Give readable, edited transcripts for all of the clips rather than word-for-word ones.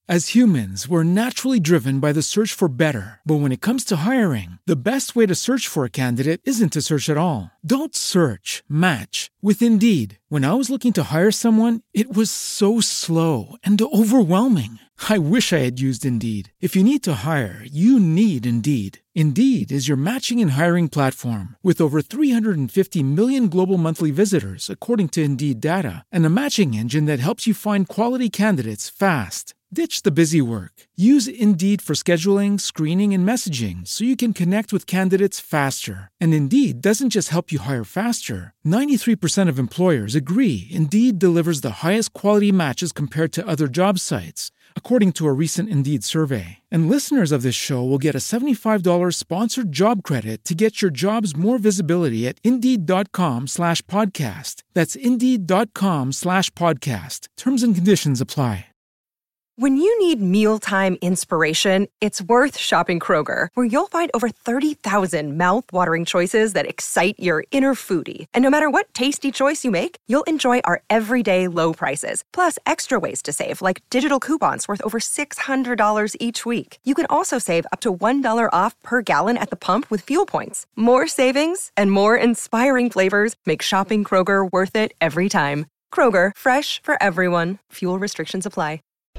As humans, we're naturally driven by the search for better. But when it comes to hiring, the best way to search for a candidate isn't to search at all. Don't search, match with Indeed. When I was looking to hire someone, it was so slow and overwhelming. I wish I had used Indeed. If you need to hire, you need Indeed. Indeed is your matching and hiring platform with over 350 million global monthly visitors, according to Indeed data, and a matching engine that helps you find quality candidates fast. Ditch the busy work. Use Indeed for scheduling, screening, and messaging so you can connect with candidates faster. And Indeed doesn't just help you hire faster. 93% of employers agree Indeed delivers the highest quality matches compared to other job sites, according to a recent Indeed survey. And listeners of this show will get a $75 sponsored job credit to get your jobs more visibility at Indeed.com/podcast. That's Indeed.com/podcast. Terms and conditions apply. When you need mealtime inspiration, it's worth shopping Kroger, where you'll find over 30,000 mouth-watering choices that excite your inner foodie. And no matter what tasty choice you make, you'll enjoy our everyday low prices, plus extra ways to save, like digital coupons worth over $600 each week. You can also save up to $1 off per gallon at the pump with fuel points. More savings and more inspiring flavors make shopping Kroger worth it every time. Kroger, fresh for everyone. Fuel restrictions apply.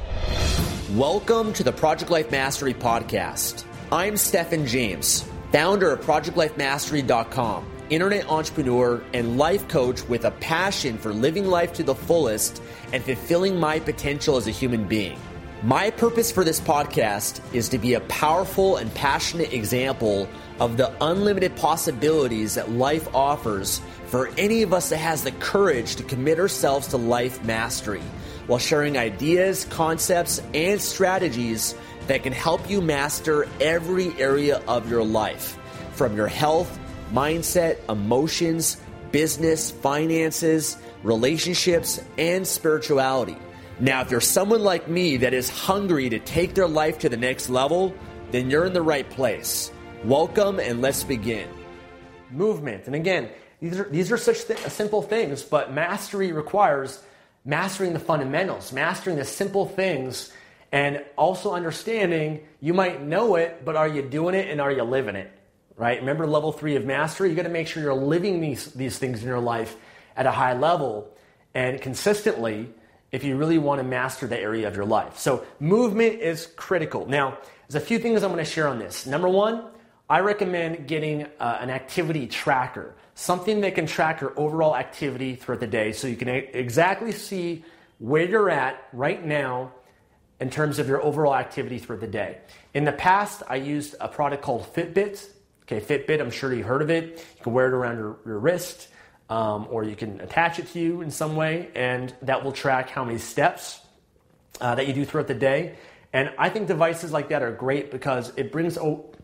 Welcome to the Project Life Mastery Podcast. I'm Stephen James, founder of ProjectLifeMastery.com, internet entrepreneur and life coach with a passion for living life to the fullest and fulfilling my potential as a human being. My purpose for this podcast is to be a powerful and passionate example of the unlimited possibilities that life offers for any of us that has the courage to commit ourselves to life mastery, while sharing ideas, concepts, and strategies that can help you master every area of your life, from your health, mindset, emotions, business, finances, relationships, and spirituality. Now, if you're someone like me that is hungry to take their life to the next level, then you're in the right place. Welcome, and let's begin. Movement. And again, these are such simple things, but mastery requires mastering the fundamentals, mastering the simple things, and also understanding you might know it, but are you doing it and are you living it, right? Remember level 3 of mastery? You got to make sure you're living these things in your life at a high level and consistently if you really want to master the area of your life. So movement is critical. Now, there's a few things I'm going to share on this. Number one, I recommend getting an activity tracker, something that can track your overall activity throughout the day so you can exactly see where you're at right now in terms of your overall activity throughout the day. In the past, I used a product called Fitbit. Okay, Fitbit, I'm sure you've heard of it. You can wear it around your wrist, or you can attach it to you in some way, and that will track how many steps that you do throughout the day. And I think devices like that are great because it brings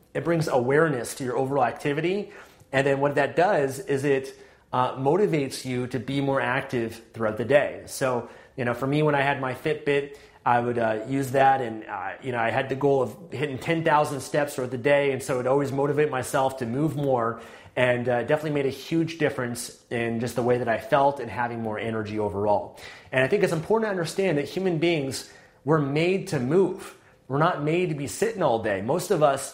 awareness to your overall activity. And then what that does is it motivates you to be more active throughout the day. So, for me, when I had my Fitbit, I would use that, and I had the goal of hitting 10,000 steps throughout the day, and so it always motivate myself to move more, and definitely made a huge difference in just the way that I felt and having more energy overall. And I think it's important to understand that human beings, we're made to move. We're not made to be sitting all day. Most of us,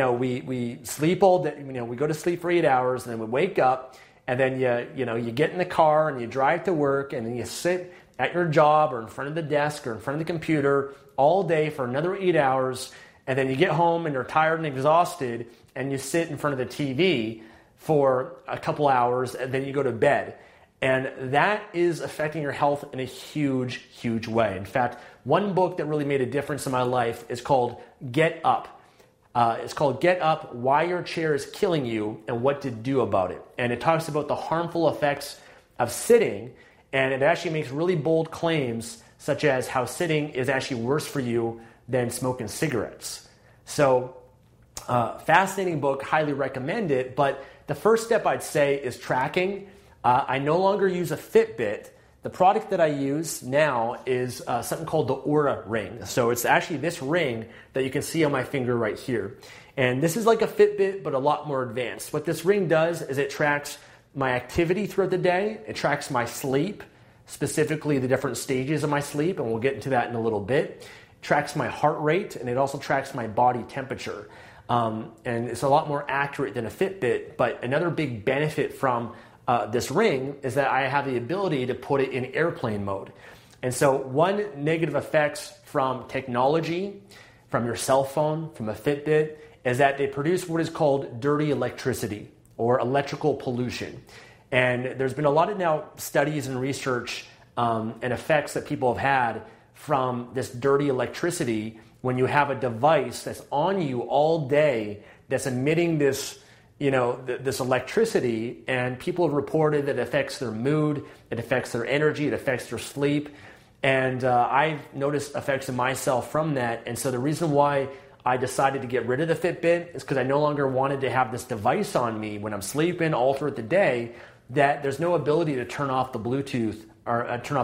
we sleep all day. We go to sleep for 8 hours, and then we wake up, and then you get in the car and you drive to work, and then you sit at your job or in front of the desk or in front of the computer all day for another 8 hours, and then you get home and you're tired and exhausted, and you sit in front of the TV for a couple hours, and then you go to bed. And that is affecting your health in a huge, huge way. In fact, one book that really made a difference in my life is called Get Up. It's called Get Up, Why Your Chair is Killing You and What to Do About It. And it talks about the harmful effects of sitting, and it actually makes really bold claims such as how sitting is actually worse for you than smoking cigarettes. So, fascinating book, highly recommend it. But the first step I'd say is tracking. I no longer use a Fitbit. The product that I use now is something called the Oura Ring. So it's actually this ring that you can see on my finger right here. And this is like a Fitbit, but a lot more advanced. What this ring does is it tracks my activity throughout the day. It tracks my sleep, specifically the different stages of my sleep, and we'll get into that in a little bit. tracks my heart rate, and it also tracks my body temperature. And it's a lot more accurate than a Fitbit. But another big benefit from this ring is that I have the ability to put it in airplane mode. And so one negative effects from technology, from your cell phone, from a Fitbit, is that they produce what is called dirty electricity or electrical pollution. And there's been a lot of now studies and research and effects that people have had from this dirty electricity when you have a device that's on you all day that's emitting this, this electricity, and people have reported that it affects their mood, it affects their energy, it affects their sleep. And I've noticed effects in myself from that. And so the reason why I decided to get rid of the Fitbit is because I no longer wanted to have this device on me when I'm sleeping all throughout the day, that there's no ability to turn off the Bluetooth or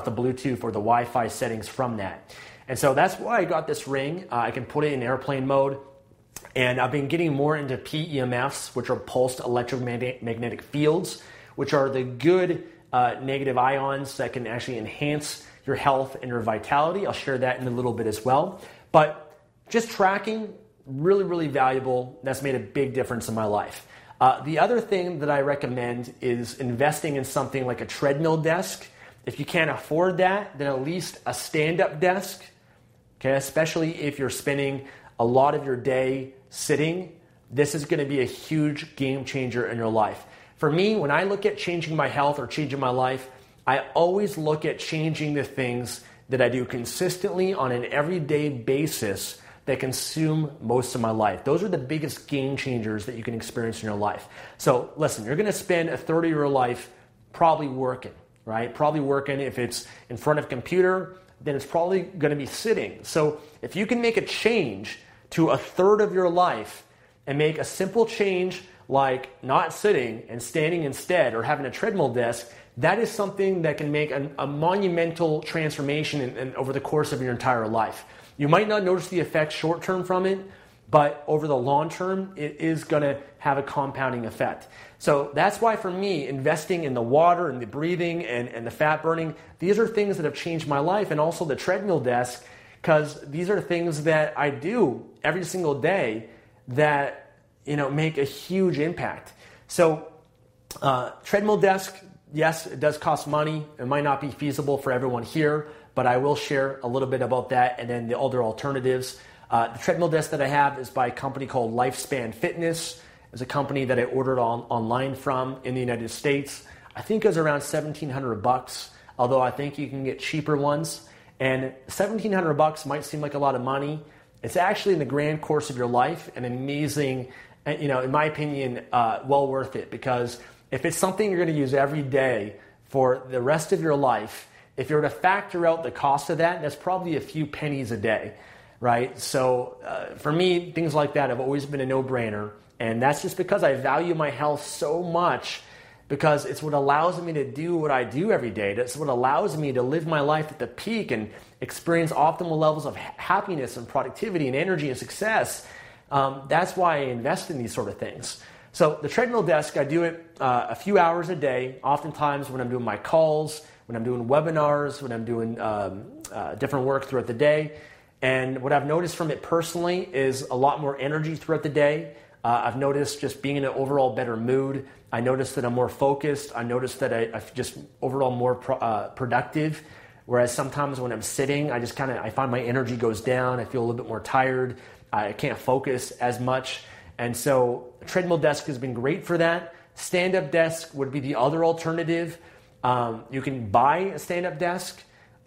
the Wi-Fi settings from that. And so that's why I got this ring. I can put it in airplane mode. And I've been getting more into PEMFs, which are pulsed electromagnetic fields, which are the good negative ions that can actually enhance your health and your vitality. I'll share that in a little bit as well. But just tracking, really, really valuable. That's made a big difference in my life. The other thing that I recommend is investing in something like a treadmill desk. If you can't afford that, then at least a stand-up desk. Okay, especially if you're spending a lot of your day sitting, this is going to be a huge game changer in your life. For me, when I look at changing my health or changing my life, I always look at changing the things that I do consistently on an everyday basis that consume most of my life. Those are the biggest game changers that you can experience in your life. So listen, you're going to spend a third of your life probably working, right? Probably working. If it's in front of a computer, then it's probably going to be sitting. So if you can make a change to a third of your life and make a simple change like not sitting and standing instead, or having a treadmill desk, that is something that can make a monumental transformation over the course of your entire life. You might not notice the effects short term from it, but over the long term, it is going to have a compounding effect. So that's why for me, investing in the water and the breathing and the fat burning, these are things that have changed my life, and also the treadmill desk, because these are things that I do every single day that make a huge impact. So treadmill desk, yes, it does cost money. It might not be feasible for everyone here, but I will share a little bit about that and then the other alternatives. The treadmill desk that I have is by a company called Lifespan Fitness. It's a company that I ordered online from in the United States. I think it was around $1,700, although I think you can get cheaper ones. And $1,700 might seem like a lot of money. It's actually, in the grand course of your life, an amazing, in my opinion, well worth it, because if it's something you're going to use every day for the rest of your life, if you were to factor out the cost of that, that's probably a few pennies a day, right? So for me, things like that have always been a no-brainer. And that's just because I value my health so much, because it's what allows me to do what I do every day. That's what allows me to live my life at the peak and experience optimal levels of happiness and productivity and energy and success. That's why I invest in these sort of things. So the treadmill desk, I do it a few hours a day, oftentimes when I'm doing my calls, when I'm doing webinars, when I'm doing different work throughout the day. And what I've noticed from it personally is a lot more energy throughout the day. I've noticed just being in an overall better mood. I noticed that I'm more focused. I noticed that I'm just overall more productive. Whereas sometimes when I'm sitting, I find my energy goes down. I feel a little bit more tired. I can't focus as much. And so a treadmill desk has been great for that. Stand-up desk would be the other alternative. You can buy a stand-up desk,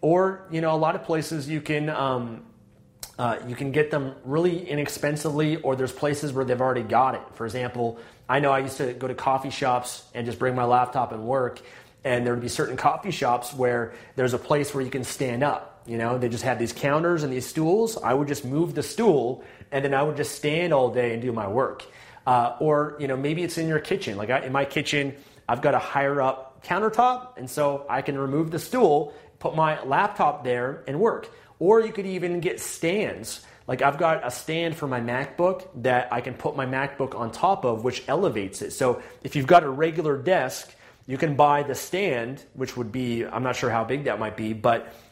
or a lot of places you can get them really inexpensively, or there's places where they've already got it. For example, I know I used to go to coffee shops and just bring my laptop and work, and there would be certain coffee shops where there's a place where you can stand up. They just had these counters and these stools. I would just move the stool, and then I would just stand all day and do my work. Or maybe it's in your kitchen. Like in my kitchen, I've got a higher up countertop, and so I can remove the stool, put my laptop there, and work. Or you could even get stands. Like I've got a stand for my MacBook that I can put my MacBook on top of, which elevates it. So if you've got a regular desk, you can buy the stand, which would be, I'm not sure how big that might be, but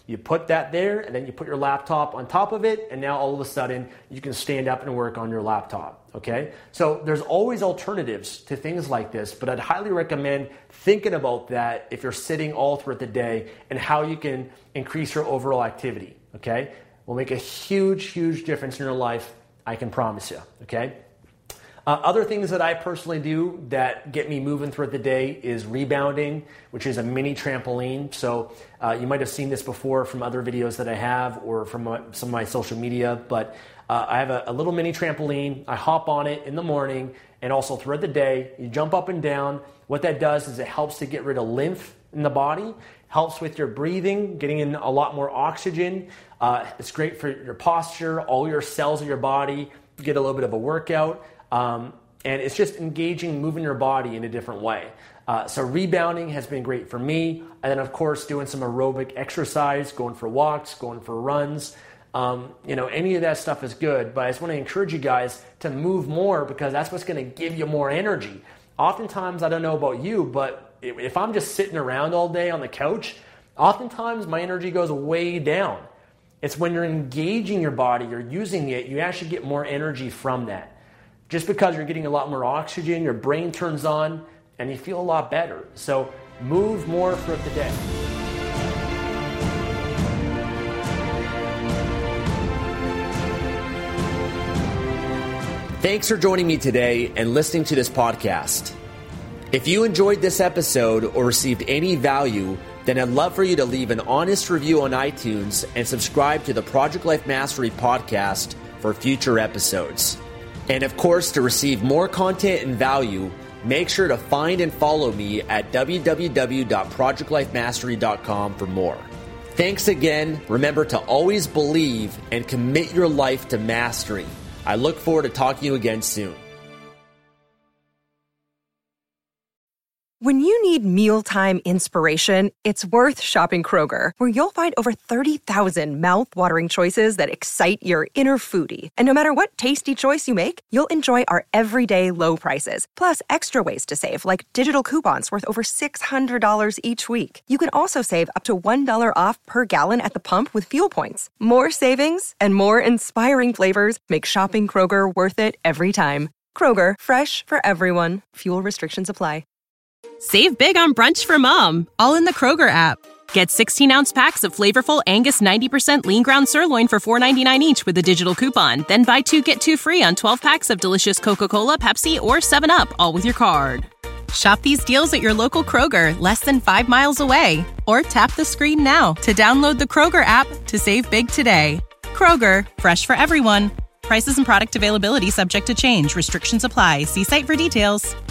You put that there, and then you put your laptop on top of it, and now all of a sudden you can stand up and work on your laptop, okay? So there's always alternatives to things like this, but I'd highly recommend thinking about that if you're sitting all throughout the day and how you can increase your overall activity, okay? Will make a huge, huge difference in your life, I can promise you, okay? Other things that I personally do that get me moving throughout the day is rebounding, which is a mini trampoline. So you might have seen this before from other videos that I have or from some of my social media, but I have a little mini trampoline. I hop on it in the morning and also throughout the day. You jump up and down. What that does is it helps to get rid of lymph in the body, helps with your breathing, getting in a lot more oxygen. It's great for your posture, all your cells of your body. You get a little bit of a workout. And it's just engaging, moving your body in a different way. So rebounding has been great for me. And then, of course, doing some aerobic exercise, going for walks, going for runs. Any of that stuff is good. But I just want to encourage you guys to move more because that's what's going to give you more energy. Oftentimes, I don't know about you, but if I'm just sitting around all day on the couch, oftentimes my energy goes way down. It's when you're engaging your body, you're using it, you actually get more energy from that. Just because you're getting a lot more oxygen, your brain turns on, and you feel a lot better. So move more throughout the day. Thanks for joining me today and listening to this podcast. If you enjoyed this episode or received any value, then I'd love for you to leave an honest review on iTunes and subscribe to the Project Life Mastery podcast for future episodes. And of course, to receive more content and value, make sure to find and follow me at www.projectlifemastery.com for more. Thanks again. Remember to always believe and commit your life to mastery. I look forward to talking to you again soon. When you need mealtime inspiration, it's worth shopping Kroger, where you'll find over 30,000 mouth-watering choices that excite your inner foodie. And no matter what tasty choice you make, you'll enjoy our everyday low prices, plus extra ways to save, like digital coupons worth over $600 each week. You can also save up to $1 off per gallon at the pump with fuel points. More savings and more inspiring flavors make shopping Kroger worth it every time. Kroger, fresh for everyone. Fuel restrictions apply. Save big on brunch for mom, all in the Kroger app. Get 16-ounce packs of flavorful Angus 90% lean ground sirloin for $4.99 each with a digital coupon. Then buy 2, get 2 free on 12 packs of delicious Coca-Cola, Pepsi, or 7-Up, all with your card. Shop these deals at your local Kroger, less than 5 miles away. Or tap the screen now to download the Kroger app to save big today. Kroger, fresh for everyone. Prices and product availability subject to change. Restrictions apply. See site for details.